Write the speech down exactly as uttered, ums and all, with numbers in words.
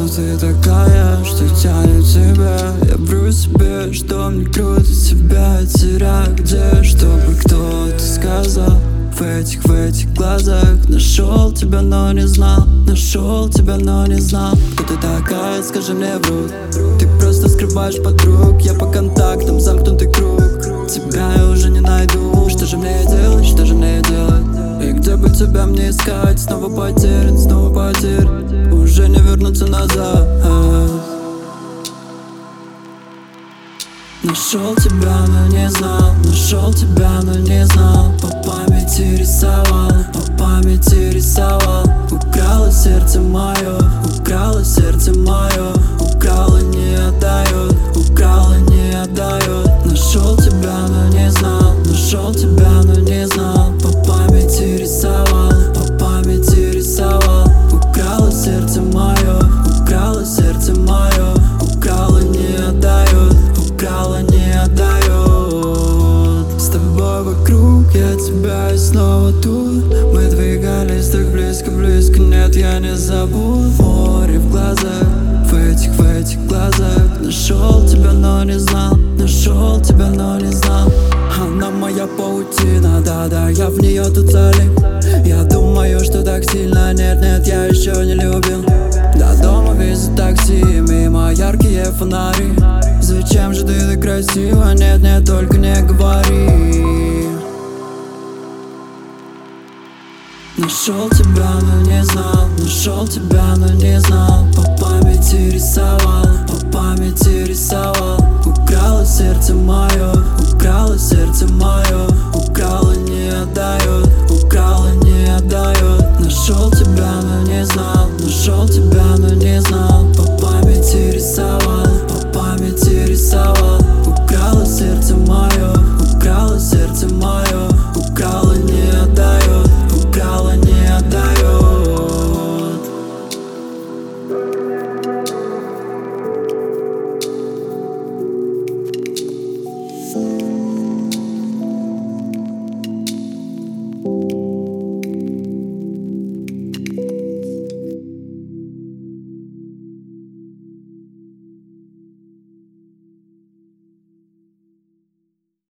Кто ты такая, что тянет тебя? Я вру себе, что мне круто тебя терять. Где, чтобы кто-то сказал в этих, в этих глазах. Нашел тебя, но не знал. Нашел тебя, но не знал. Кто ты такая, скажи мне, врут. Ты просто скрываешь подруг. Я по контактам, замкнутый круг. Тебя я уже не найду. Что же мне делать, что же мне делать? И где бы тебя мне искать? Снова потерян, снова потерян. Уже не вернуться назад. Нашел тебя, но не знал. Нашел тебя, но не знал. По памяти рисовал, по памяти рисовал. Украла сердце мое, украла сердце мое. Украла, не отдает, украла, не отдает. Нашел тебя, но не знал. Нашел тебя, но не знал. По памяти рисовал, по памяти рисовал. Украла сердце мое, украла сердце мое. Украла, не отдает, украла, не отдает. С тобой вокруг, я тебя и снова тут. Мы двигались так близко-близко, нет, я не забуду. Море в глазах, в этих, в этих глазах. Нашел тебя, но не знал. Нашел тебя, но не знал. Она моя паутина, да-да, я в нее тут залип. Я думаю, что так сильно, нет-нет, я еще не любил. До дома везет такси, мимо яркие фонари. Зачем же ты так красива? Нет-нет, только не говори. Нашел тебя, но не знал. Нашел тебя, но не знал.